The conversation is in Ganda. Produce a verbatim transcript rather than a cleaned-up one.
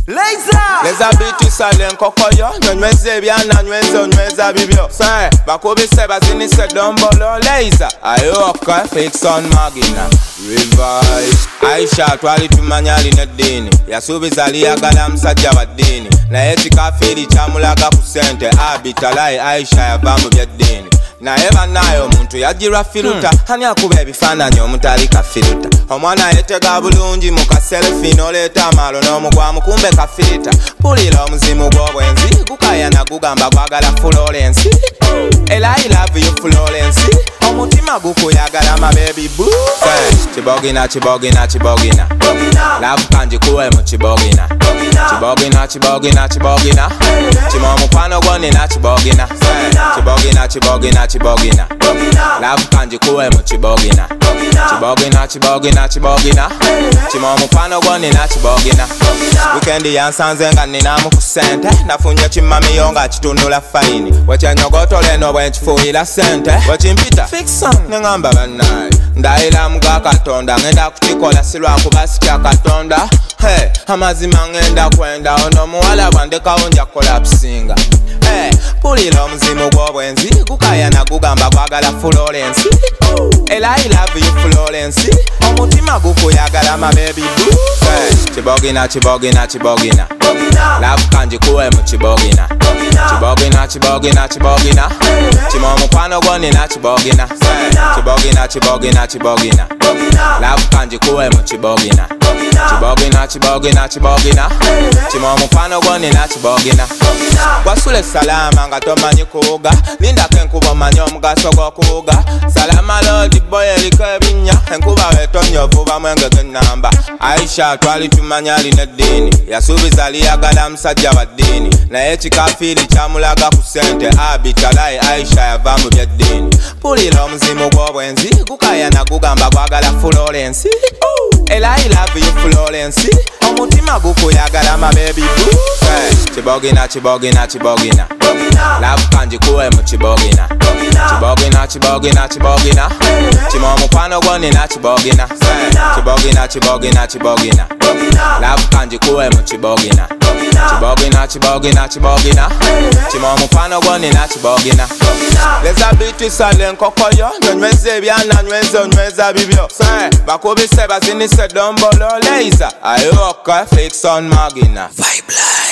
Laser Leza bitu sale nkokoyo Nonyweze byana nyweze onyweza bibyo Say bakubise bazinise dombolo Laser ayoka fix on magina Revive Aisha twali tumanyali nedini Yasubiza liyagala msajja wa dini Na yeti kafiri chamulaga kusente Abitalai Aisha yavambu bya dini Na eva nayo muntu yajirwa filuta hmm. Hani akube ebifaananyi omuntu alika filuta Omwana yetega bulungi muka selfie noleta amalo n'omugwamu kumbe kafilita Pulira omuzimu gw'obwenzi gukaya na gugamba gwagala Florence Ela I love you Florence Omutima gukuyagala ma baby boo Say Chibogina chibogina chibogina Love kanji kuwe mu chibogina Chibogina chibogina chibogina Chima omukwano gwoni na chibogina Chibogina chibogina chibogina Love kanji kuwe mu chibogina Chibogina chibogina chibogina Chima omukwano gwoni na chibogina Weekendi yansanze nga ninamu kusente Nafunye chimamiyo nga chitundula faini Wechenyogoto no bwenchifuhila sente Wechimpita fiction Nengamba banayi Ndaila mga katonda Ngenda kutikola silwa kubasitya katonda Hey, amazima ngenda kwenda Ono muwala bandeka onja collapsinga Hey, pulira omuzimu gw'obwenzi Gukaya na gugamba gwagala Florence Ela I love you Florence Omutima gukuyagala ma baby boo Hey, chibogina chibogina chibogina Love kanji kuwe mu chibogina Chibogina chibogina chibogina Chima omukwano gwoni na chibogina Chibogina chibogina chibogina Love kanji kuwe mu chibogina Chibogina chibogina chibogina Chima omukwano gwoni na chibogina Wasule salama nga tomanyi kuuga Linda kenkuba omanyi omugaso gw'okuuga Salama lodi boy eliko ebinya Enkuba wetonyo vuba mwenge g'ennamba Aisha twali tumanya alina eddiini Yasubiza liyagala musajja wa ddiini Naye kikafiri kyamulaga ku ssente Abitalai Aisha yavambu bya ddiini Pulira omuzimu gw'obwenzi Gukaya na gugamba gwagala Florence Ela I love you Florence Omutima gukuyagala ma baby boo Hey, chibogina chibogina chibogina Love kanji kuwe mu chibogina Chibogina chibogina chibogina Chima omukwano gwoni na chibogina Chibogina chibogina chibogina Love kanji kuwe mu chibogina Chibogina chibogina chibogina Chima omukwano gwoni na chibogina Leza bitu sale nkokoyo Nonyweze byana nyweze onyweza bibyo Say bakubise bazinise dombolo Laser ayoka fix on magina Vibe